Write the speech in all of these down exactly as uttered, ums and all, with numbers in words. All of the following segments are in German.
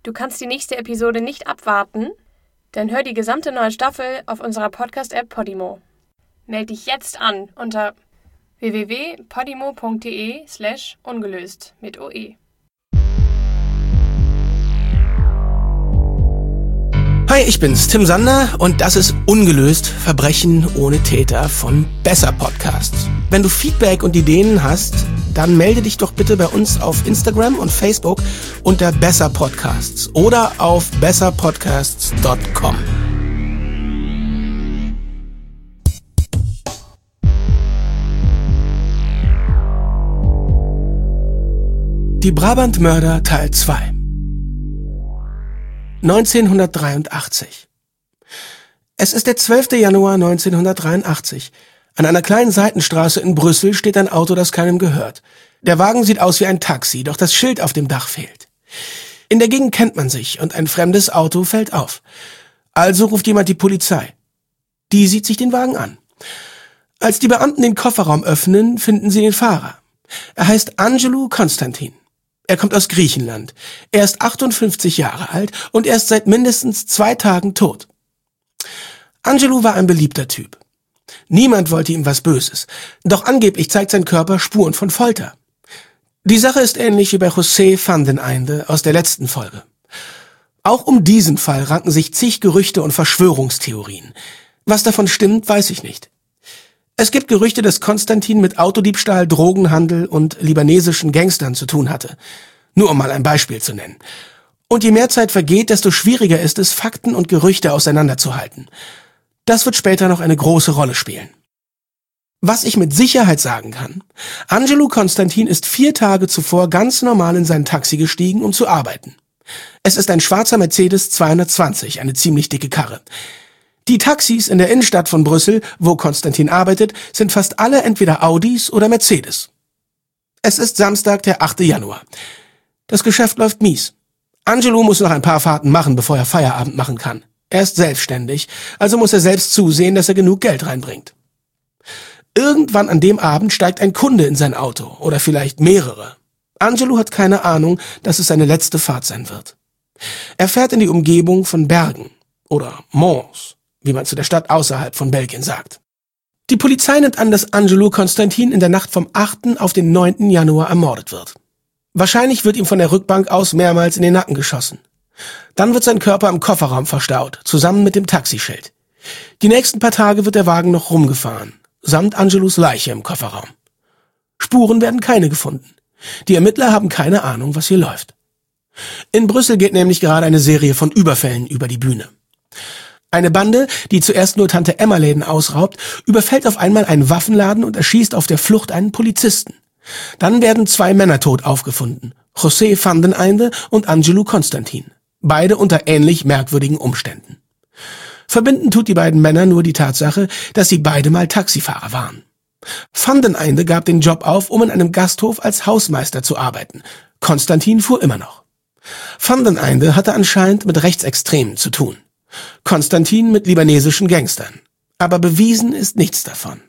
Du kannst die nächste Episode nicht abwarten? Dann hör die gesamte neue Staffel auf unserer Podcast-App Podimo. Meld dich jetzt an unter w w w punkt podimo punkt de slash ungelöst mit O E. Hi, ich bin's, Tim Sander, und das ist Ungelöst, Verbrechen ohne Täter von Besser Podcasts. Wenn du Feedback und Ideen hast, dann melde dich doch bitte bei uns auf Instagram und Facebook unter Besser Podcasts oder auf besser podcasts punkt com. Die Brabant-Mörder Teil zwei. neunzehnhundertdreiundachtzig. Es ist der zwölfte Januar neunzehnhundertdreiundachtzig. An einer kleinen Seitenstraße in Brüssel steht ein Auto, das keinem gehört. Der Wagen sieht aus wie ein Taxi, doch das Schild auf dem Dach fehlt. In der Gegend kennt man sich und ein fremdes Auto fällt auf. Also ruft jemand die Polizei. Die sieht sich den Wagen an. Als die Beamten den Kofferraum öffnen, finden sie den Fahrer. Er heißt Angelou Constantin. Er kommt aus Griechenland. Er ist achtundfünfzig Jahre alt und er ist seit mindestens zwei Tagen tot. Angelou war ein beliebter Typ. Niemand wollte ihm was Böses. Doch angeblich zeigt sein Körper Spuren von Folter. Die Sache ist ähnlich wie bei José van den Einde aus der letzten Folge. Auch um diesen Fall ranken sich zig Gerüchte und Verschwörungstheorien. Was davon stimmt, weiß ich nicht. Es gibt Gerüchte, dass Konstantin mit Autodiebstahl, Drogenhandel und libanesischen Gangstern zu tun hatte. Nur um mal ein Beispiel zu nennen. Und je mehr Zeit vergeht, desto schwieriger ist es, Fakten und Gerüchte auseinanderzuhalten. Das wird später noch eine große Rolle spielen. Was ich mit Sicherheit sagen kann: Angelou Constantin ist vier Tage zuvor ganz normal in sein Taxi gestiegen, um zu arbeiten. Es ist ein schwarzer Mercedes zweihundertzwanzig, eine ziemlich dicke Karre. Die Taxis in der Innenstadt von Brüssel, wo Konstantin arbeitet, sind fast alle entweder Audis oder Mercedes. Es ist Samstag, der achte Januar. Das Geschäft läuft mies. Angelou muss noch ein paar Fahrten machen, bevor er Feierabend machen kann. Er ist selbstständig, also muss er selbst zusehen, dass er genug Geld reinbringt. Irgendwann an dem Abend steigt ein Kunde in sein Auto, oder vielleicht mehrere. Angelou hat keine Ahnung, dass es seine letzte Fahrt sein wird. Er fährt in die Umgebung von Bergen, oder Mons, wie man zu der Stadt außerhalb von Belgien sagt. Die Polizei nimmt an, dass Angelou Constantin in der Nacht vom achten auf den neunten Januar ermordet wird. Wahrscheinlich wird ihm von der Rückbank aus mehrmals in den Nacken geschossen. Dann wird sein Körper im Kofferraum verstaut, zusammen mit dem Taxischild. Die nächsten paar Tage wird der Wagen noch rumgefahren, samt Angelous Leiche im Kofferraum. Spuren werden keine gefunden. Die Ermittler haben keine Ahnung, was hier läuft. In Brüssel geht nämlich gerade eine Serie von Überfällen über die Bühne. Eine Bande, die zuerst nur Tante-Emma-Läden ausraubt, überfällt auf einmal einen Waffenladen und erschießt auf der Flucht einen Polizisten. Dann werden zwei Männer tot aufgefunden, José van den Einde und Angelou Constantin. Beide unter ähnlich merkwürdigen Umständen. Verbinden tut die beiden Männer nur die Tatsache, dass sie beide mal Taxifahrer waren. Van den Einde gab den Job auf, um in einem Gasthof als Hausmeister zu arbeiten. Constantin fuhr immer noch. Van den Einde hatte anscheinend mit Rechtsextremen zu tun. Constantin mit libanesischen Gangstern. Aber bewiesen ist nichts davon.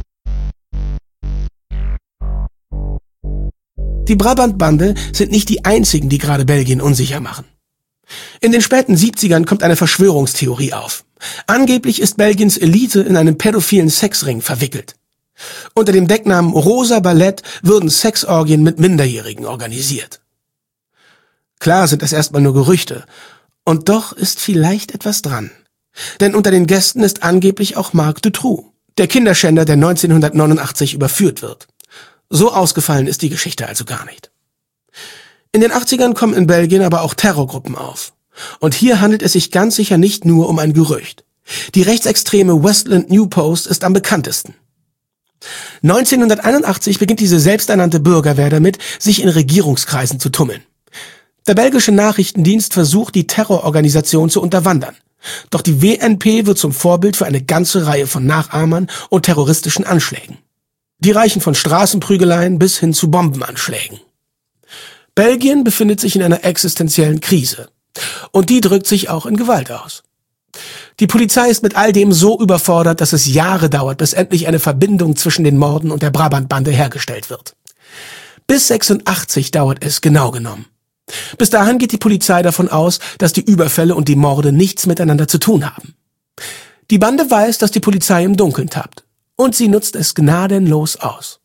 Die Brabant-Bande sind nicht die einzigen, die gerade Belgien unsicher machen. In den späten siebzigern kommt eine Verschwörungstheorie auf. Angeblich ist Belgiens Elite in einen pädophilen Sexring verwickelt. Unter dem Decknamen Rosa Ballett würden Sexorgien mit Minderjährigen organisiert. Klar sind es erstmal nur Gerüchte. Und doch ist vielleicht etwas dran. Denn unter den Gästen ist angeblich auch Marc Dutroux, der Kinderschänder, der neunzehnhundertneunundachtzig überführt wird. So ausgefallen ist die Geschichte also gar nicht. In den achtzigern kommen in Belgien aber auch Terrorgruppen auf. Und hier handelt es sich ganz sicher nicht nur um ein Gerücht. Die rechtsextreme Westland New Post ist am bekanntesten. neunzehnhunderteinundachtzig beginnt diese selbsternannte Bürgerwehr damit, sich in Regierungskreisen zu tummeln. Der belgische Nachrichtendienst versucht, die Terrororganisation zu unterwandern. Doch die W N P wird zum Vorbild für eine ganze Reihe von Nachahmern und terroristischen Anschlägen. Die reichen von Straßenprügeleien bis hin zu Bombenanschlägen. Belgien befindet sich in einer existenziellen Krise. Und die drückt sich auch in Gewalt aus. Die Polizei ist mit all dem so überfordert, dass es Jahre dauert, bis endlich eine Verbindung zwischen den Morden und der Brabant-Bande hergestellt wird. Bis sechsundachtzig dauert es genau genommen. Bis dahin geht die Polizei davon aus, dass die Überfälle und die Morde nichts miteinander zu tun haben. Die Bande weiß, dass die Polizei im Dunkeln tappt, und sie nutzt es gnadenlos aus.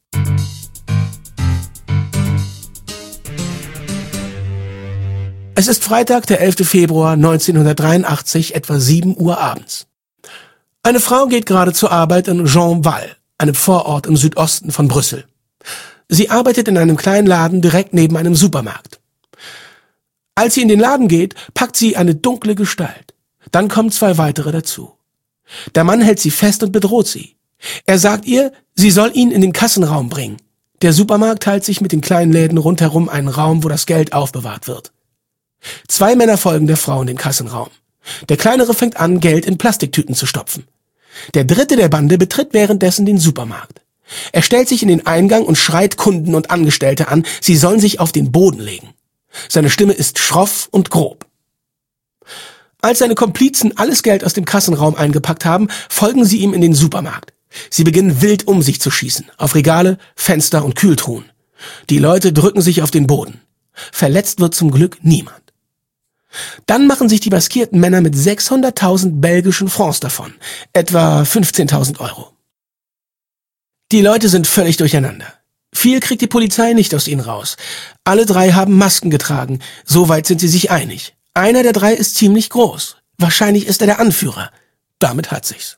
Es ist Freitag, der elfte Februar neunzehnhundertdreiundachtzig, etwa sieben Uhr abends. Eine Frau geht gerade zur Arbeit in Jean-Val, einem Vorort im Südosten von Brüssel. Sie arbeitet in einem kleinen Laden direkt neben einem Supermarkt. Als sie in den Laden geht, packt sie eine dunkle Gestalt. Dann kommen zwei weitere dazu. Der Mann hält sie fest und bedroht sie. Er sagt ihr, sie soll ihn in den Kassenraum bringen. Der Supermarkt teilt sich mit den kleinen Läden rundherum einen Raum, wo das Geld aufbewahrt wird. Zwei Männer folgen der Frau in den Kassenraum. Der kleinere fängt an, Geld in Plastiktüten zu stopfen. Der dritte der Bande betritt währenddessen den Supermarkt. Er stellt sich in den Eingang und schreit Kunden und Angestellte an, sie sollen sich auf den Boden legen. Seine Stimme ist schroff und grob. Als seine Komplizen alles Geld aus dem Kassenraum eingepackt haben, folgen sie ihm in den Supermarkt. Sie beginnen wild um sich zu schießen, auf Regale, Fenster und Kühltruhen. Die Leute drücken sich auf den Boden. Verletzt wird zum Glück niemand. Dann machen sich die maskierten Männer mit sechshunderttausend belgischen Francs davon, etwa fünfzehntausend Euro. Die Leute sind völlig durcheinander. Viel kriegt die Polizei nicht aus ihnen raus. Alle drei haben Masken getragen, soweit sind sie sich einig. Einer der drei ist ziemlich groß. Wahrscheinlich ist er der Anführer. Damit hat sich's.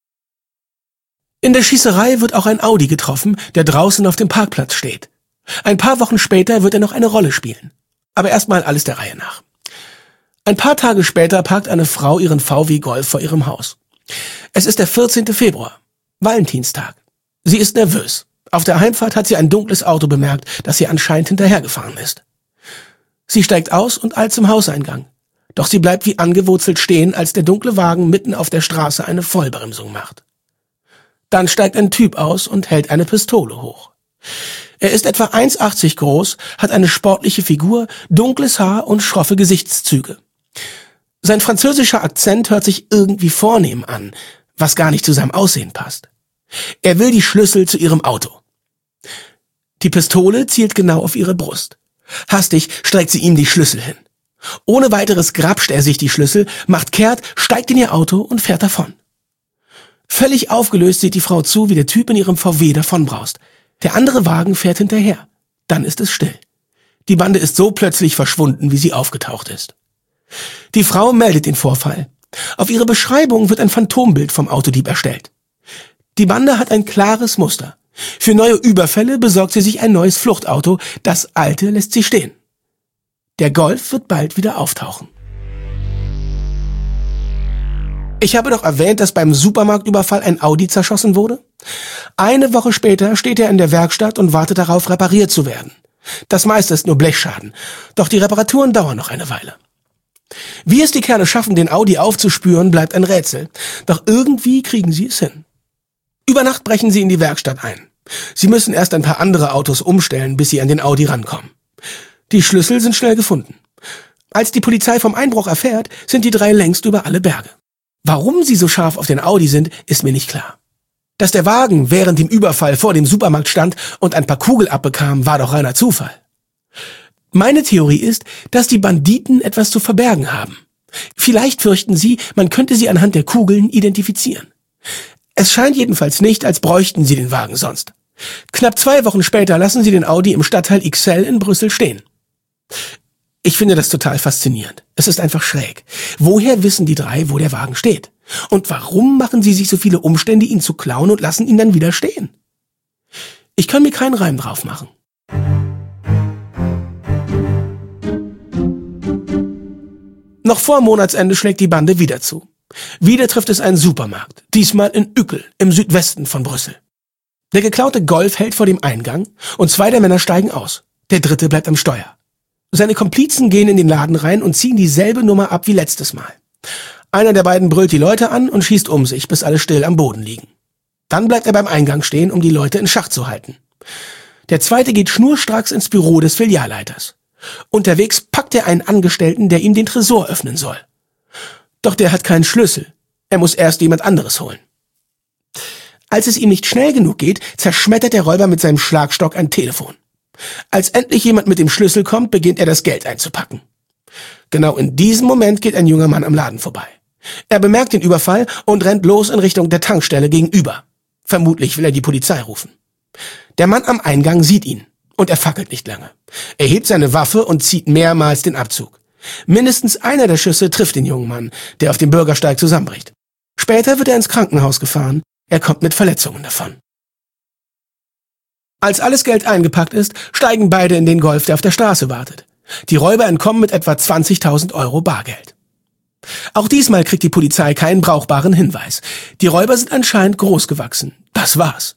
In der Schießerei wird auch ein Audi getroffen, der draußen auf dem Parkplatz steht. Ein paar Wochen später wird er noch eine Rolle spielen. Aber erstmal alles der Reihe nach. Ein paar Tage später parkt eine Frau ihren V W Golf vor ihrem Haus. Es ist der vierzehnte Februar, Valentinstag. Sie ist nervös. Auf der Heimfahrt hat sie ein dunkles Auto bemerkt, das ihr anscheinend hinterhergefahren ist. Sie steigt aus und eilt zum Hauseingang. Doch sie bleibt wie angewurzelt stehen, als der dunkle Wagen mitten auf der Straße eine Vollbremsung macht. Dann steigt ein Typ aus und hält eine Pistole hoch. Er ist etwa eins Komma achtzig groß, hat eine sportliche Figur, dunkles Haar und schroffe Gesichtszüge. Sein französischer Akzent hört sich irgendwie vornehm an, was gar nicht zu seinem Aussehen passt. Er will die Schlüssel zu ihrem Auto. Die Pistole zielt genau auf ihre Brust. Hastig streckt sie ihm die Schlüssel hin. Ohne weiteres grapscht er sich die Schlüssel, macht kehrt, steigt in ihr Auto und fährt davon. Völlig aufgelöst sieht die Frau zu, wie der Typ in ihrem V W davonbraust. Der andere Wagen fährt hinterher. Dann ist es still. Die Bande ist so plötzlich verschwunden, wie sie aufgetaucht ist. Die Frau meldet den Vorfall. Auf ihre Beschreibung wird ein Phantombild vom Autodieb erstellt. Die Bande hat ein klares Muster. Für neue Überfälle besorgt sie sich ein neues Fluchtauto, das alte lässt sie stehen. Der Golf wird bald wieder auftauchen. Ich habe doch erwähnt, dass beim Supermarktüberfall ein Audi zerschossen wurde. Eine Woche später steht er in der Werkstatt und wartet darauf, repariert zu werden. Das meiste ist nur Blechschaden, doch die Reparaturen dauern noch eine Weile. Wie es die Kerle schaffen, den Audi aufzuspüren, bleibt ein Rätsel. Doch irgendwie kriegen sie es hin. Über Nacht brechen sie in die Werkstatt ein. Sie müssen erst ein paar andere Autos umstellen, bis sie an den Audi rankommen. Die Schlüssel sind schnell gefunden. Als die Polizei vom Einbruch erfährt, sind die drei längst über alle Berge. Warum sie so scharf auf den Audi sind, ist mir nicht klar. Dass der Wagen während dem Überfall vor dem Supermarkt stand und ein paar Kugel abbekam, war doch reiner Zufall. Meine Theorie ist, dass die Banditen etwas zu verbergen haben. Vielleicht fürchten sie, man könnte sie anhand der Kugeln identifizieren. Es scheint jedenfalls nicht, als bräuchten sie den Wagen sonst. Knapp zwei Wochen später lassen sie den Audi im Stadtteil Ixelles in Brüssel stehen. Ich finde das total faszinierend. Es ist einfach schräg. Woher wissen die drei, wo der Wagen steht? Und warum machen sie sich so viele Umstände, ihn zu klauen und lassen ihn dann wieder stehen? Ich kann mir keinen Reim drauf machen. Noch vor Monatsende schlägt die Bande wieder zu. Wieder trifft es einen Supermarkt, diesmal in Uccle, im Südwesten von Brüssel. Der geklaute Golf hält vor dem Eingang und zwei der Männer steigen aus. Der dritte bleibt am Steuer. Seine Komplizen gehen in den Laden rein und ziehen dieselbe Nummer ab wie letztes Mal. Einer der beiden brüllt die Leute an und schießt um sich, bis alle still am Boden liegen. Dann bleibt er beim Eingang stehen, um die Leute in Schach zu halten. Der zweite geht schnurstracks ins Büro des Filialleiters. Unterwegs packt er einen Angestellten, der ihm den Tresor öffnen soll. Doch der hat keinen Schlüssel. Er muss erst jemand anderes holen. Als es ihm nicht schnell genug geht, zerschmettert der Räuber mit seinem Schlagstock ein Telefon. Als endlich jemand mit dem Schlüssel kommt, beginnt er das Geld einzupacken. Genau in diesem Moment geht ein junger Mann am Laden vorbei. Er bemerkt den Überfall und rennt los in Richtung der Tankstelle gegenüber. Vermutlich will er die Polizei rufen. Der Mann am Eingang sieht ihn und er fackelt nicht lange. Er hebt seine Waffe und zieht mehrmals den Abzug. Mindestens einer der Schüsse trifft den jungen Mann, der auf dem Bürgersteig zusammenbricht. Später wird er ins Krankenhaus gefahren. Er kommt mit Verletzungen davon. Als alles Geld eingepackt ist, steigen beide in den Golf, der auf der Straße wartet. Die Räuber entkommen mit etwa zwanzigtausend Euro Bargeld. Auch diesmal kriegt die Polizei keinen brauchbaren Hinweis. Die Räuber sind anscheinend groß gewachsen. Das war's.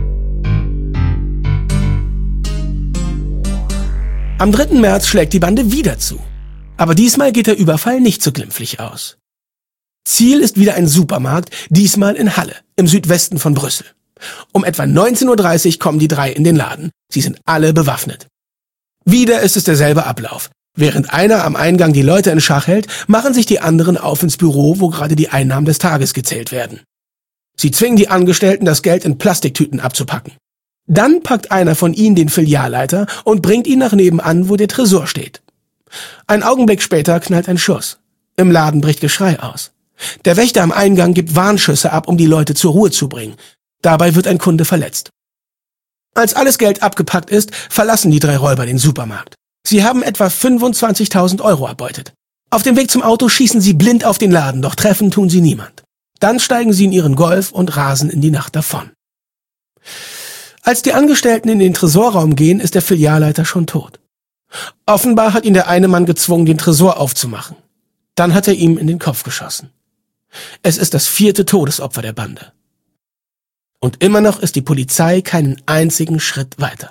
Am dritten März schlägt die Bande wieder zu. Aber diesmal geht der Überfall nicht so glimpflich aus. Ziel ist wieder ein Supermarkt, diesmal in Halle, im Südwesten von Brüssel. Um etwa neunzehn Uhr dreißig kommen die drei in den Laden. Sie sind alle bewaffnet. Wieder ist es derselbe Ablauf. Während einer am Eingang die Leute in Schach hält, machen sich die anderen auf ins Büro, wo gerade die Einnahmen des Tages gezählt werden. Sie zwingen die Angestellten, das Geld in Plastiktüten abzupacken. Dann packt einer von ihnen den Filialleiter und bringt ihn nach nebenan, wo der Tresor steht. Ein Augenblick später knallt ein Schuss. Im Laden bricht Geschrei aus. Der Wächter am Eingang gibt Warnschüsse ab, um die Leute zur Ruhe zu bringen. Dabei wird ein Kunde verletzt. Als alles Geld abgepackt ist, verlassen die drei Räuber den Supermarkt. Sie haben etwa fünfundzwanzigtausend Euro erbeutet. Auf dem Weg zum Auto schießen sie blind auf den Laden, doch treffen tun sie niemand. Dann steigen sie in ihren Golf und rasen in die Nacht davon. Als die Angestellten in den Tresorraum gehen, ist der Filialleiter schon tot. Offenbar hat ihn der eine Mann gezwungen, den Tresor aufzumachen. Dann hat er ihm in den Kopf geschossen. Es ist das vierte Todesopfer der Bande. Und immer noch ist die Polizei keinen einzigen Schritt weiter.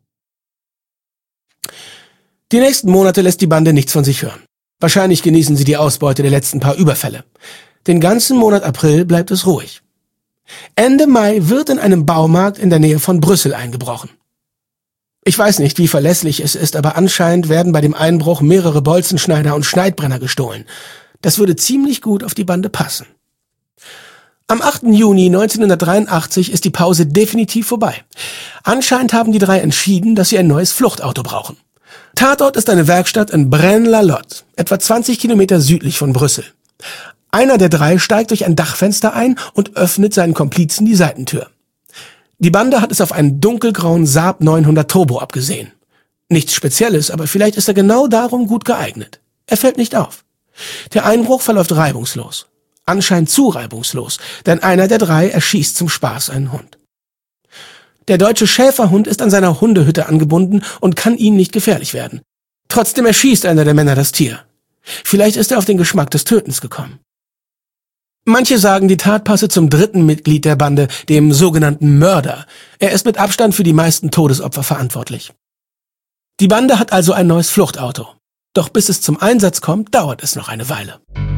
Die nächsten Monate lässt die Bande nichts von sich hören. Wahrscheinlich genießen sie die Ausbeute der letzten paar Überfälle. Den ganzen Monat April bleibt es ruhig. Ende Mai wird in einem Baumarkt in der Nähe von Brüssel eingebrochen. Ich weiß nicht, wie verlässlich es ist, aber anscheinend werden bei dem Einbruch mehrere Bolzenschneider und Schneidbrenner gestohlen. Das würde ziemlich gut auf die Bande passen. Am achten Juni neunzehnhundertdreiundachtzig ist die Pause definitiv vorbei. Anscheinend haben die drei entschieden, dass sie ein neues Fluchtauto brauchen. Tatort ist eine Werkstatt in Braine-l'Alleud, etwa zwanzig Kilometer südlich von Brüssel. Einer der drei steigt durch ein Dachfenster ein und öffnet seinen Komplizen die Seitentür. Die Bande hat es auf einen dunkelgrauen Saab neunhundert Turbo abgesehen. Nichts Spezielles, aber vielleicht ist er genau darum gut geeignet. Er fällt nicht auf. Der Einbruch verläuft reibungslos. Anscheinend zu reibungslos, denn einer der drei erschießt zum Spaß einen Hund. Der deutsche Schäferhund ist an seiner Hundehütte angebunden und kann ihnen nicht gefährlich werden. Trotzdem erschießt einer der Männer das Tier. Vielleicht ist er auf den Geschmack des Tötens gekommen. Manche sagen, die Tat passe zum dritten Mitglied der Bande, dem sogenannten Mörder. Er ist mit Abstand für die meisten Todesopfer verantwortlich. Die Bande hat also ein neues Fluchtauto. Doch bis es zum Einsatz kommt, dauert es noch eine Weile.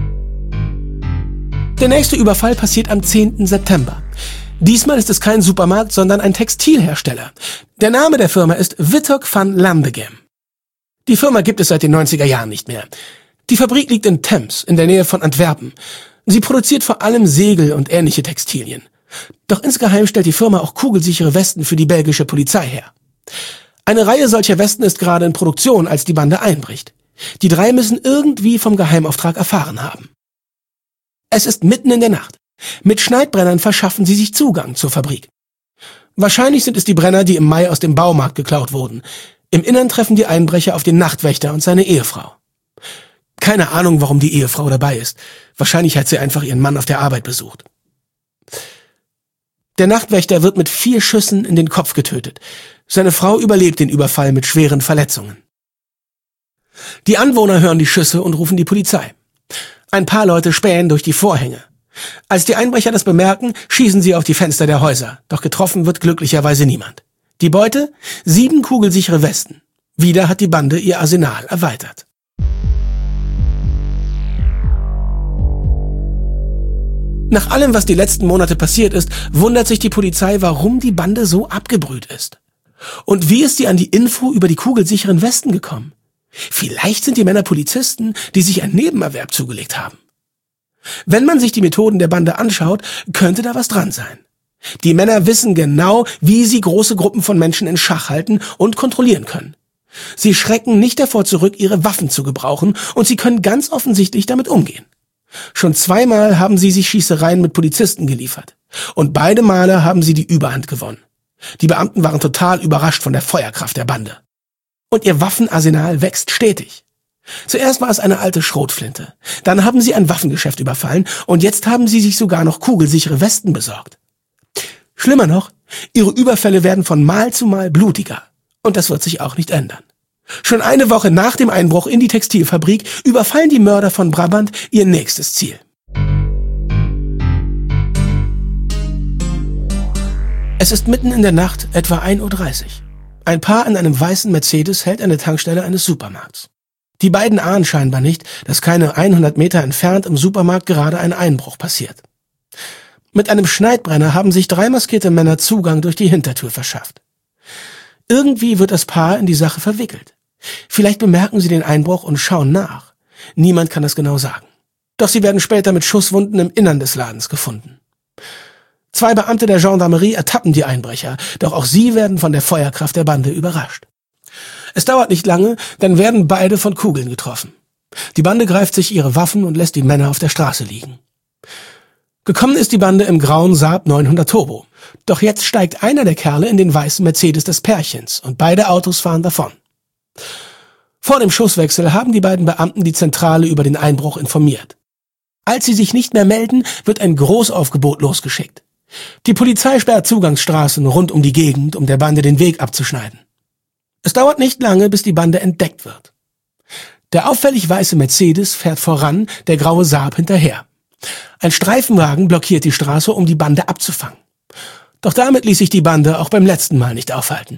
Der nächste Überfall passiert am zehnten September. Diesmal ist es kein Supermarkt, sondern ein Textilhersteller. Der Name der Firma ist Wittok van Lambegem. Die Firma gibt es seit den neunziger Jahren nicht mehr. Die Fabrik liegt in Temps, in der Nähe von Antwerpen. Sie produziert vor allem Segel und ähnliche Textilien. Doch insgeheim stellt die Firma auch kugelsichere Westen für die belgische Polizei her. Eine Reihe solcher Westen ist gerade in Produktion, als die Bande einbricht. Die drei müssen irgendwie vom Geheimauftrag erfahren haben. Es ist mitten in der Nacht. Mit Schneidbrennern verschaffen sie sich Zugang zur Fabrik. Wahrscheinlich sind es die Brenner, die im Mai aus dem Baumarkt geklaut wurden. Im Innern treffen die Einbrecher auf den Nachtwächter und seine Ehefrau. Keine Ahnung, warum die Ehefrau dabei ist. Wahrscheinlich hat sie einfach ihren Mann auf der Arbeit besucht. Der Nachtwächter wird mit vier Schüssen in den Kopf getötet. Seine Frau überlebt den Überfall mit schweren Verletzungen. Die Anwohner hören die Schüsse und rufen die Polizei. Ein paar Leute spähen durch die Vorhänge. Als die Einbrecher das bemerken, schießen sie auf die Fenster der Häuser. Doch getroffen wird glücklicherweise niemand. Die Beute? Sieben kugelsichere Westen. Wieder hat die Bande ihr Arsenal erweitert. Nach allem, was die letzten Monate passiert ist, wundert sich die Polizei, warum die Bande so abgebrüht ist. Und wie ist sie an die Info über die kugelsicheren Westen gekommen? Vielleicht sind die Männer Polizisten, die sich ein Nebenerwerb zugelegt haben. Wenn man sich die Methoden der Bande anschaut, könnte da was dran sein. Die Männer wissen genau, wie sie große Gruppen von Menschen in Schach halten und kontrollieren können. Sie schrecken nicht davor zurück, ihre Waffen zu gebrauchen, und sie können ganz offensichtlich damit umgehen. Schon zweimal haben sie sich Schießereien mit Polizisten geliefert. Und beide Male haben sie die Überhand gewonnen. Die Beamten waren total überrascht von der Feuerkraft der Bande. Und ihr Waffenarsenal wächst stetig. Zuerst war es eine alte Schrotflinte. Dann haben sie ein Waffengeschäft überfallen und jetzt haben sie sich sogar noch kugelsichere Westen besorgt. Schlimmer noch, ihre Überfälle werden von Mal zu Mal blutiger. Und das wird sich auch nicht ändern. Schon eine Woche nach dem Einbruch in die Textilfabrik überfallen die Mörder von Brabant ihr nächstes Ziel. Es ist mitten in der Nacht, etwa ein Uhr dreißig. Ein Paar in einem weißen Mercedes hält an der Tankstelle eines Supermarkts. Die beiden ahnen scheinbar nicht, dass keine hundert Meter entfernt im Supermarkt gerade ein Einbruch passiert. Mit einem Schneidbrenner haben sich drei maskierte Männer Zugang durch die Hintertür verschafft. Irgendwie wird das Paar in die Sache verwickelt. Vielleicht bemerken sie den Einbruch und schauen nach. Niemand kann das genau sagen. Doch sie werden später mit Schusswunden im Innern des Ladens gefunden. Zwei Beamte der Gendarmerie ertappen die Einbrecher, doch auch sie werden von der Feuerkraft der Bande überrascht. Es dauert nicht lange, dann werden beide von Kugeln getroffen. Die Bande greift sich ihre Waffen und lässt die Männer auf der Straße liegen. Gekommen ist die Bande im grauen Saab neunhundert Turbo. Doch jetzt steigt einer der Kerle in den weißen Mercedes des Pärchens und beide Autos fahren davon. Vor dem Schusswechsel haben die beiden Beamten die Zentrale über den Einbruch informiert. Als sie sich nicht mehr melden, wird ein Großaufgebot losgeschickt. Die Polizei sperrt Zugangsstraßen rund um die Gegend, um der Bande den Weg abzuschneiden. Es dauert nicht lange, bis die Bande entdeckt wird. Der auffällig weiße Mercedes fährt voran, der graue Saab hinterher. Ein Streifenwagen blockiert die Straße, um die Bande abzufangen. Doch damit ließ sich die Bande auch beim letzten Mal nicht aufhalten.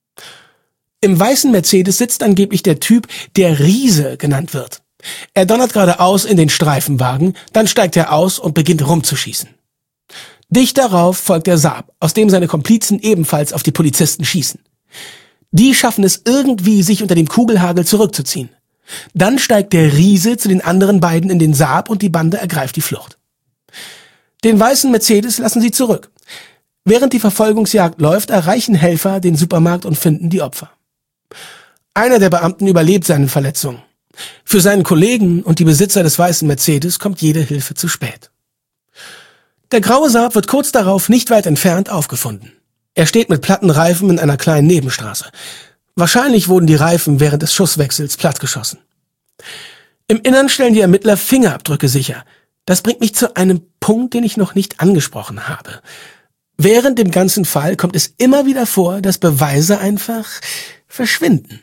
Im weißen Mercedes sitzt angeblich der Typ, der Riese genannt wird. Er donnert geradeaus in den Streifenwagen, dann steigt er aus und beginnt rumzuschießen. Dicht darauf folgt der Saab, aus dem seine Komplizen ebenfalls auf die Polizisten schießen. Die schaffen es irgendwie, sich unter dem Kugelhagel zurückzuziehen. Dann steigt der Riese zu den anderen beiden in den Saab und die Bande ergreift die Flucht. Den weißen Mercedes lassen sie zurück. Während die Verfolgungsjagd läuft, erreichen Helfer den Supermarkt und finden die Opfer. Einer der Beamten überlebt seine Verletzungen. Für seinen Kollegen und die Besitzer des weißen Mercedes kommt jede Hilfe zu spät. Der graue Saab wird kurz darauf nicht weit entfernt aufgefunden. Er steht mit platten Reifen in einer kleinen Nebenstraße. Wahrscheinlich wurden die Reifen während des Schusswechsels plattgeschossen. Im Innern stellen die Ermittler Fingerabdrücke sicher. Das bringt mich zu einem Punkt, den ich noch nicht angesprochen habe. Während dem ganzen Fall kommt es immer wieder vor, dass Beweise einfach verschwinden.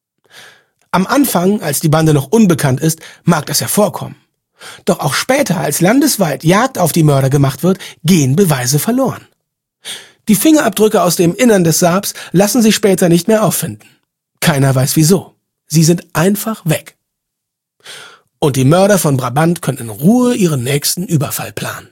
Am Anfang, als die Bande noch unbekannt ist, mag das ja vorkommen. Doch auch später, als landesweit Jagd auf die Mörder gemacht wird, gehen Beweise verloren. Die Fingerabdrücke aus dem Innern des Saabs lassen sich später nicht mehr auffinden. Keiner weiß wieso. Sie sind einfach weg. Und die Mörder von Brabant können in Ruhe ihren nächsten Überfall planen.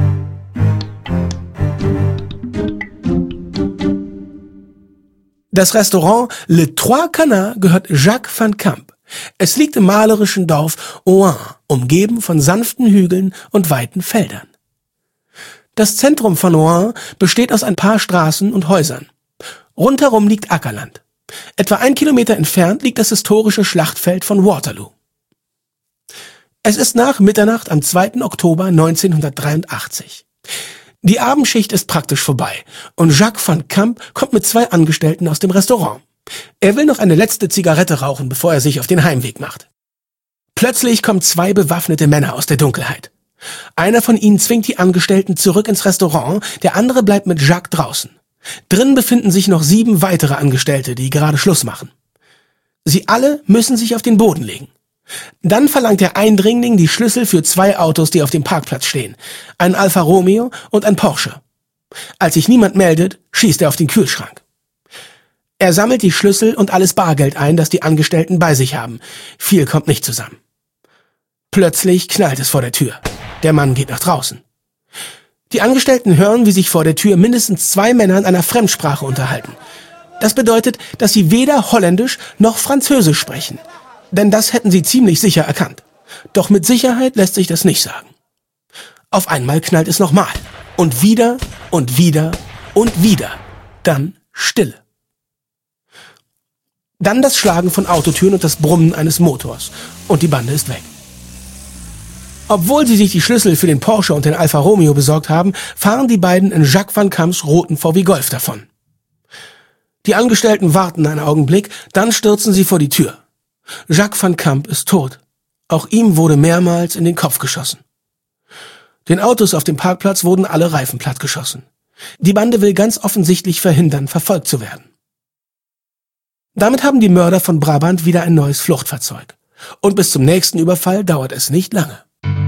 Das Restaurant Le Trois Canards gehört Jacques van Camp. Es liegt im malerischen Dorf Ohain, umgeben von sanften Hügeln und weiten Feldern. Das Zentrum von Ohain besteht aus ein paar Straßen und Häusern. Rundherum liegt Ackerland. Etwa ein Kilometer entfernt liegt das historische Schlachtfeld von Waterloo. Es ist nach Mitternacht am zweiten Oktober neunzehnhundertdreiundachtzig. Die Abendschicht ist praktisch vorbei und Jacques van Camp kommt mit zwei Angestellten aus dem Restaurant. Er will noch eine letzte Zigarette rauchen, bevor er sich auf den Heimweg macht. Plötzlich kommen zwei bewaffnete Männer aus der Dunkelheit. Einer von ihnen zwingt die Angestellten zurück ins Restaurant, der andere bleibt mit Jacques draußen. Drin befinden sich noch sieben weitere Angestellte, die gerade Schluss machen. Sie alle müssen sich auf den Boden legen. Dann verlangt der Eindringling die Schlüssel für zwei Autos, die auf dem Parkplatz stehen. Ein Alfa Romeo und ein Porsche. Als sich niemand meldet, schießt er auf den Kühlschrank. Er sammelt die Schlüssel und alles Bargeld ein, das die Angestellten bei sich haben. Viel kommt nicht zusammen. Plötzlich knallt es vor der Tür. Der Mann geht nach draußen. Die Angestellten hören, wie sich vor der Tür mindestens zwei Männer in einer Fremdsprache unterhalten. Das bedeutet, dass sie weder Holländisch noch Französisch sprechen. Denn das hätten sie ziemlich sicher erkannt. Doch mit Sicherheit lässt sich das nicht sagen. Auf einmal knallt es nochmal. Und wieder und wieder und wieder. Dann Stille. Dann das Schlagen von Autotüren und das Brummen eines Motors. Und die Bande ist weg. Obwohl sie sich die Schlüssel für den Porsche und den Alfa Romeo besorgt haben, fahren die beiden in Jacques van Camps roten V W Golf davon. Die Angestellten warten einen Augenblick, dann stürzen sie vor die Tür. Jacques van Camp ist tot. Auch ihm wurde mehrmals in den Kopf geschossen. Den Autos auf dem Parkplatz wurden alle Reifen plattgeschossen. Die Bande will ganz offensichtlich verhindern, verfolgt zu werden. Damit haben die Mörder von Brabant wieder ein neues Fluchtfahrzeug. Und bis zum nächsten Überfall dauert es nicht lange.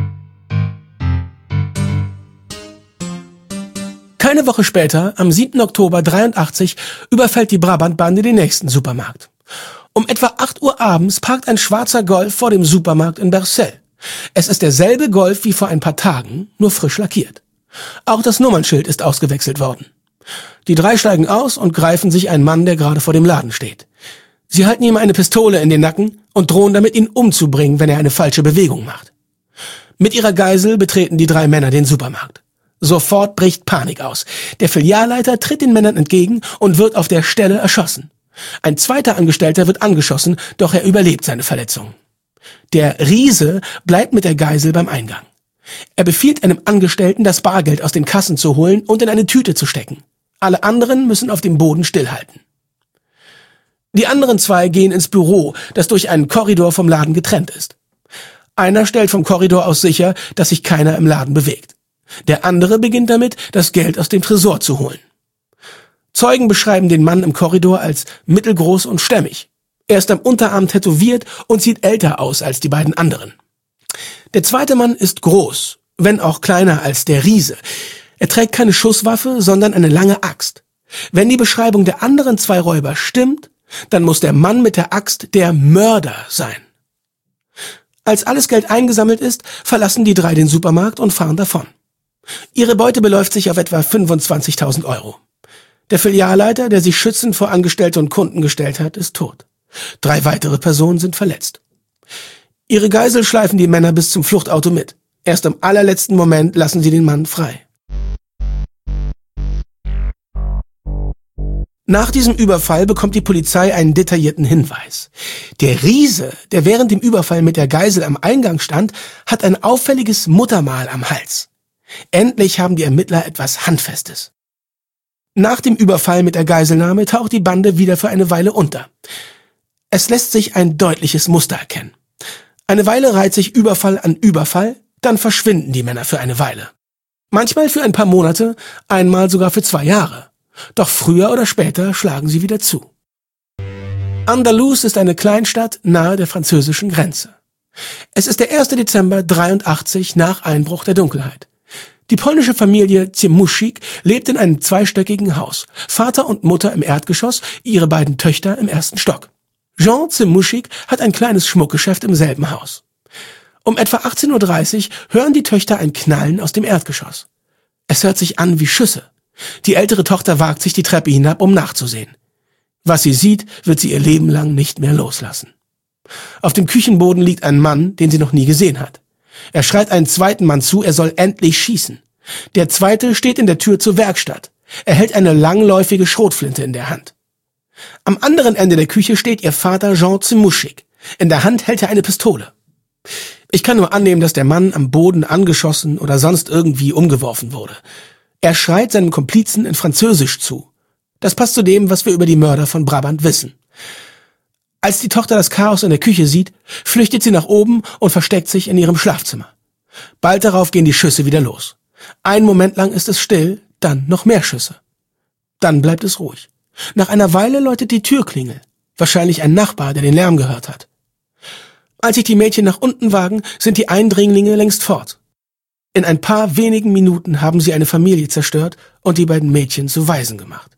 Keine Woche später, am siebten Oktober dreiundachtzig, überfällt die Brabant-Bande den nächsten Supermarkt. Um etwa acht Uhr abends parkt ein schwarzer Golf vor dem Supermarkt in Bercel. Es ist derselbe Golf wie vor ein paar Tagen, nur frisch lackiert. Auch das Nummernschild ist ausgewechselt worden. Die drei steigen aus und greifen sich einen Mann, der gerade vor dem Laden steht. Sie halten ihm eine Pistole in den Nacken und drohen damit, ihn umzubringen, wenn er eine falsche Bewegung macht. Mit ihrer Geisel betreten die drei Männer den Supermarkt. Sofort bricht Panik aus. Der Filialleiter tritt den Männern entgegen und wird auf der Stelle erschossen. Ein zweiter Angestellter wird angeschossen, doch er überlebt seine Verletzungen. Der Riese bleibt mit der Geisel beim Eingang. Er befiehlt einem Angestellten, das Bargeld aus den Kassen zu holen und in eine Tüte zu stecken. Alle anderen müssen auf dem Boden stillhalten. Die anderen zwei gehen ins Büro, das durch einen Korridor vom Laden getrennt ist. Einer stellt vom Korridor aus sicher, dass sich keiner im Laden bewegt. Der andere beginnt damit, das Geld aus dem Tresor zu holen. Zeugen beschreiben den Mann im Korridor als mittelgroß und stämmig. Er ist am Unterarm tätowiert und sieht älter aus als die beiden anderen. Der zweite Mann ist groß, wenn auch kleiner als der Riese. Er trägt keine Schusswaffe, sondern eine lange Axt. Wenn die Beschreibung der anderen zwei Räuber stimmt, dann muss der Mann mit der Axt der Mörder sein. Als alles Geld eingesammelt ist, verlassen die drei den Supermarkt und fahren davon. Ihre Beute beläuft sich auf etwa fünfundzwanzigtausend Euro. Der Filialleiter, der sich schützend vor Angestellte und Kunden gestellt hat, ist tot. Drei weitere Personen sind verletzt. Ihre Geisel schleifen die Männer bis zum Fluchtauto mit. Erst im allerletzten Moment lassen sie den Mann frei. Nach diesem Überfall bekommt die Polizei einen detaillierten Hinweis. Der Riese, der während dem Überfall mit der Geisel am Eingang stand, hat ein auffälliges Muttermal am Hals. Endlich haben die Ermittler etwas Handfestes. Nach dem Überfall mit der Geiselnahme taucht die Bande wieder für eine Weile unter. Es lässt sich ein deutliches Muster erkennen. Eine Weile reiht sich Überfall an Überfall, dann verschwinden die Männer für eine Weile. Manchmal für ein paar Monate, einmal sogar für zwei Jahre. Doch früher oder später schlagen sie wieder zu. Andalus ist eine Kleinstadt nahe der französischen Grenze. Es ist der erste Dezember dreiundachtzig nach Einbruch der Dunkelheit. Die polnische Familie Ciemuschik lebt in einem zweistöckigen Haus. Vater und Mutter im Erdgeschoss, ihre beiden Töchter im ersten Stock. Jean Ciemuschik hat ein kleines Schmuckgeschäft im selben Haus. Um etwa achtzehn Uhr dreißig hören die Töchter ein Knallen aus dem Erdgeschoss. Es hört sich an wie Schüsse. Die ältere Tochter wagt sich die Treppe hinab, um nachzusehen. Was sie sieht, wird sie ihr Leben lang nicht mehr loslassen. Auf dem Küchenboden liegt ein Mann, den sie noch nie gesehen hat. Er schreit einen zweiten Mann zu, er soll endlich schießen. Der zweite steht in der Tür zur Werkstatt. Er hält eine langläufige Schrotflinte in der Hand. Am anderen Ende der Küche steht ihr Vater Jean Ciemuschik. In der Hand hält er eine Pistole. Ich kann nur annehmen, dass der Mann am Boden angeschossen oder sonst irgendwie umgeworfen wurde. Er schreit seinem Komplizen in Französisch zu. Das passt zu dem, was wir über die Mörder von Brabant wissen. Als die Tochter das Chaos in der Küche sieht, flüchtet sie nach oben und versteckt sich in ihrem Schlafzimmer. Bald darauf gehen die Schüsse wieder los. Einen Moment lang ist es still, dann noch mehr Schüsse. Dann bleibt es ruhig. Nach einer Weile läutet die Türklingel. Wahrscheinlich ein Nachbar, der den Lärm gehört hat. Als sich die Mädchen nach unten wagen, sind die Eindringlinge längst fort. In ein paar wenigen Minuten haben sie eine Familie zerstört und die beiden Mädchen zu Waisen gemacht.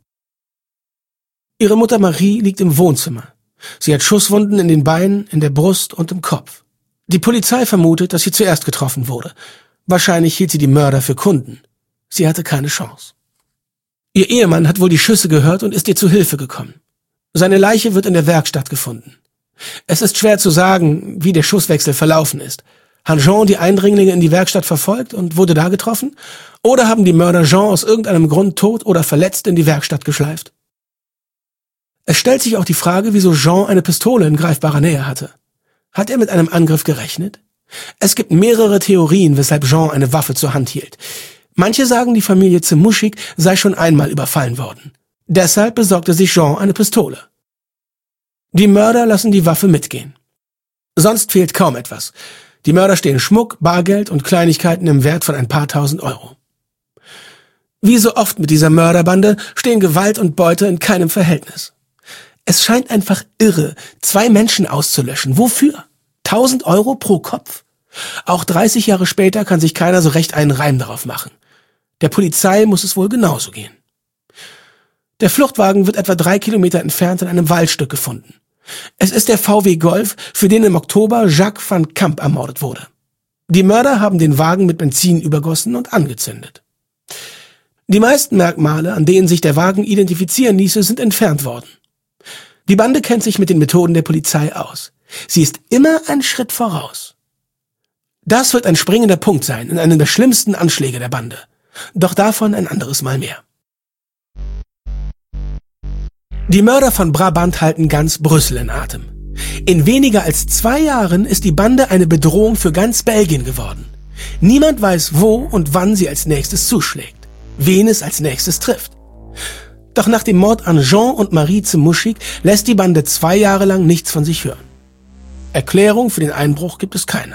Ihre Mutter Marie liegt im Wohnzimmer. Sie hat Schusswunden in den Beinen, in der Brust und im Kopf. Die Polizei vermutet, dass sie zuerst getroffen wurde. Wahrscheinlich hielt sie die Mörder für Kunden. Sie hatte keine Chance. Ihr Ehemann hat wohl die Schüsse gehört und ist ihr zu Hilfe gekommen. Seine Leiche wird in der Werkstatt gefunden. Es ist schwer zu sagen, wie der Schusswechsel verlaufen ist. Hat Jean die Eindringlinge in die Werkstatt verfolgt und wurde da getroffen? Oder haben die Mörder Jean aus irgendeinem Grund tot oder verletzt in die Werkstatt geschleift? Es stellt sich auch die Frage, wieso Jean eine Pistole in greifbarer Nähe hatte. Hat er mit einem Angriff gerechnet? Es gibt mehrere Theorien, weshalb Jean eine Waffe zur Hand hielt. Manche sagen, die Familie Zemuschik sei schon einmal überfallen worden. Deshalb besorgte sich Jean eine Pistole. Die Mörder lassen die Waffe mitgehen. Sonst fehlt kaum etwas. Die Mörder stehlen Schmuck, Bargeld und Kleinigkeiten im Wert von ein paar tausend Euro. Wie so oft mit dieser Mörderbande stehen Gewalt und Beute in keinem Verhältnis. Es scheint einfach irre, zwei Menschen auszulöschen. Wofür? Tausend Euro pro Kopf? Auch dreißig Jahre später kann sich keiner so recht einen Reim darauf machen. Der Polizei muss es wohl genauso gehen. Der Fluchtwagen wird etwa drei Kilometer entfernt in einem Waldstück gefunden. Es ist der V W Golf, für den im Oktober Jacques van Camp ermordet wurde. Die Mörder haben den Wagen mit Benzin übergossen und angezündet. Die meisten Merkmale, an denen sich der Wagen identifizieren ließe, sind entfernt worden. Die Bande kennt sich mit den Methoden der Polizei aus. Sie ist immer einen Schritt voraus. Das wird ein springender Punkt sein in einem der schlimmsten Anschläge der Bande. Doch davon ein anderes Mal mehr. Die Mörder von Brabant halten ganz Brüssel in Atem. In weniger als zwei Jahren ist die Bande eine Bedrohung für ganz Belgien geworden. Niemand weiß, wo und wann sie als nächstes zuschlägt, wen es als nächstes trifft. Doch nach dem Mord an Jean und Marie Zemuschik lässt die Bande zwei Jahre lang nichts von sich hören. Erklärung für den Einbruch gibt es keine.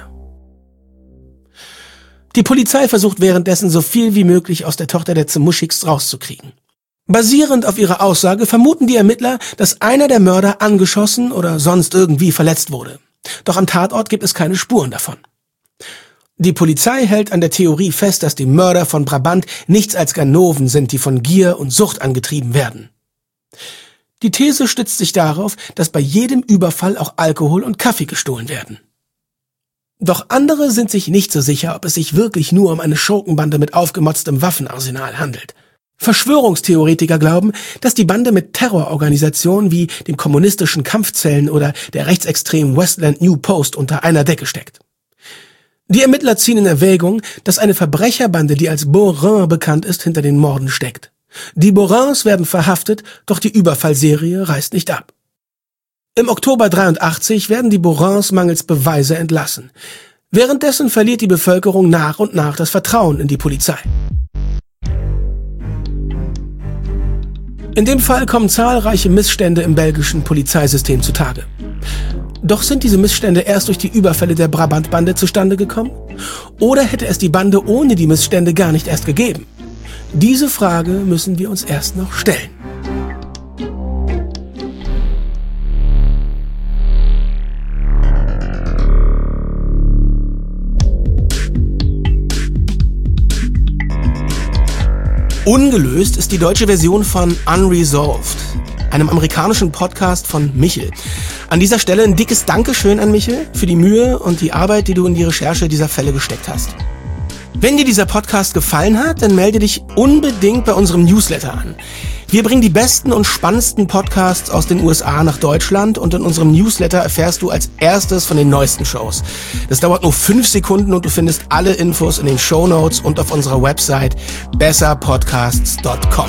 Die Polizei versucht währenddessen so viel wie möglich aus der Tochter der Zemuschiks rauszukriegen. Basierend auf ihrer Aussage vermuten die Ermittler, dass einer der Mörder angeschossen oder sonst irgendwie verletzt wurde. Doch am Tatort gibt es keine Spuren davon. Die Polizei hält an der Theorie fest, dass die Mörder von Brabant nichts als Ganoven sind, die von Gier und Sucht angetrieben werden. Die These stützt sich darauf, dass bei jedem Überfall auch Alkohol und Kaffee gestohlen werden. Doch andere sind sich nicht so sicher, ob es sich wirklich nur um eine Schurkenbande mit aufgemotztem Waffenarsenal handelt. Verschwörungstheoretiker glauben, dass die Bande mit Terrororganisationen wie dem kommunistischen Kampfzellen oder der rechtsextremen Westland New Post unter einer Decke steckt. Die Ermittler ziehen in Erwägung, dass eine Verbrecherbande, die als Bourrin bekannt ist, hinter den Morden steckt. Die Bourrins werden verhaftet, doch die Überfallserie reißt nicht ab. Im Oktober dreiundachtzig werden die Bourrins mangels Beweise entlassen. Währenddessen verliert die Bevölkerung nach und nach das Vertrauen in die Polizei. In dem Fall kommen zahlreiche Missstände im belgischen Polizeisystem zutage. Doch sind diese Missstände erst durch die Überfälle der Brabant-Bande zustande gekommen? Oder hätte es die Bande ohne die Missstände gar nicht erst gegeben? Diese Frage müssen wir uns erst noch stellen. Ungelöst ist die deutsche Version von Unresolved, einem amerikanischen Podcast von Michel. An dieser Stelle ein dickes Dankeschön an Michel für die Mühe und die Arbeit, die du in die Recherche dieser Fälle gesteckt hast. Wenn dir dieser Podcast gefallen hat, dann melde dich unbedingt bei unserem Newsletter an. Wir bringen die besten und spannendsten Podcasts aus den U S A nach Deutschland und in unserem Newsletter erfährst du als erstes von den neuesten Shows. Das dauert nur fünf Sekunden und du findest alle Infos in den Shownotes und auf unserer Website besser podcasts punkt com.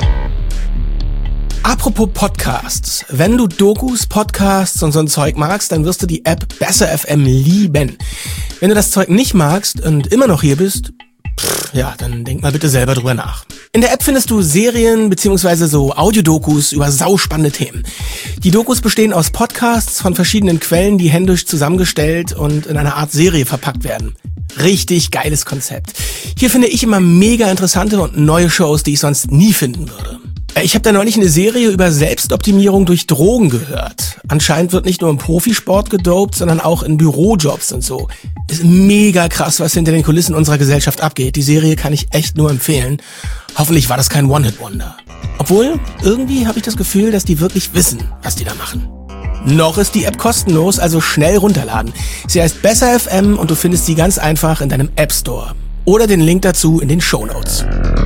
Apropos Podcasts, wenn du Dokus, Podcasts und so ein Zeug magst, dann wirst du die App Besser F M lieben. Wenn du das Zeug nicht magst und immer noch hier bist, pff, ja, dann denk mal bitte selber drüber nach. In der App findest du Serien bzw. so Audiodokus über sauspannende Themen. Die Dokus bestehen aus Podcasts von verschiedenen Quellen, die händisch zusammengestellt und in einer Art Serie verpackt werden. Richtig geiles Konzept. Hier finde ich immer mega interessante und neue Shows, die ich sonst nie finden würde. Ich habe da neulich eine Serie über Selbstoptimierung durch Drogen gehört. Anscheinend wird nicht nur im Profisport gedopt, sondern auch in Bürojobs und so. Ist mega krass, was hinter den Kulissen unserer Gesellschaft abgeht. Die Serie kann ich echt nur empfehlen. Hoffentlich war das kein One-Hit-Wonder. Obwohl, irgendwie habe ich das Gefühl, dass die wirklich wissen, was die da machen. Noch ist die App kostenlos, also schnell runterladen. Sie heißt Besser F M und du findest sie ganz einfach in deinem App Store. Oder den Link dazu in den Shownotes.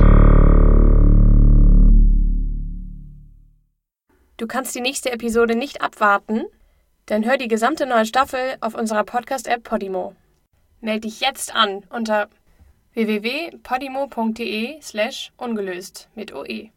Du kannst die nächste Episode nicht abwarten? Dann hör die gesamte neue Staffel auf unserer Podcast-App Podimo. Meld dich jetzt an unter w w w punkt podimo punkt de slash ungelöst mit O E.